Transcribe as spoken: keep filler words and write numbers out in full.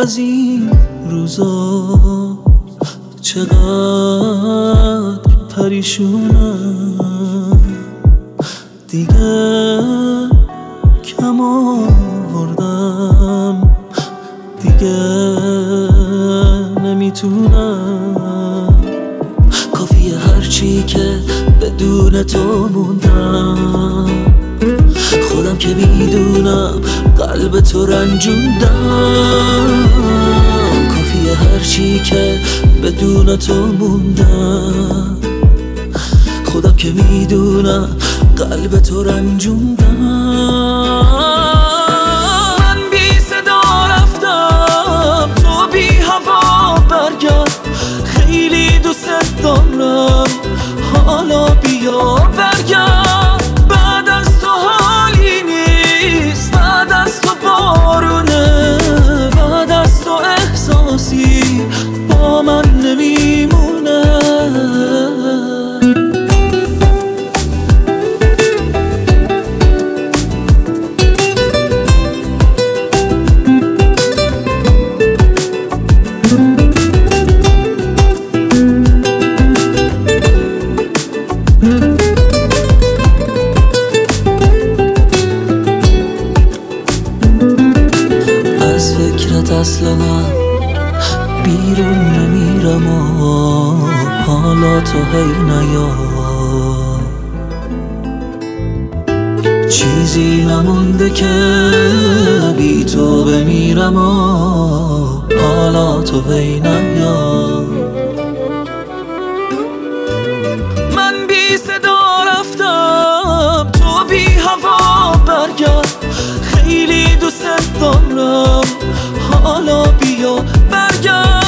از این روزا چقدر پریشونم، دیگه کم آوردم، دیگه نمیتونم. کافیه هرچی که بدون تو موندم، خودم که میدونم قلب تو رنجوندم. کافیه هرچی که بدون تو موندم، خودم که میدونم قلب تو رنجوندم. من بی صدا رفتم، تو بی هوا برگرد، خیلی دوست دارم، حالا بیا برگرد. بعد از تو حالی نیست، بعد از تو بارونه، بعد از تو احساسی با من نمیمونه. از فکرت اصلا بیرون نمیرم و حالا تو هی نیا، چیزی نمونده که بی تو بمیرم و حالا تو هی نیا. من بی صدا رفتم، تو بی هوا برگرد، خیلی دوست دارم، حالا بیا برگرد.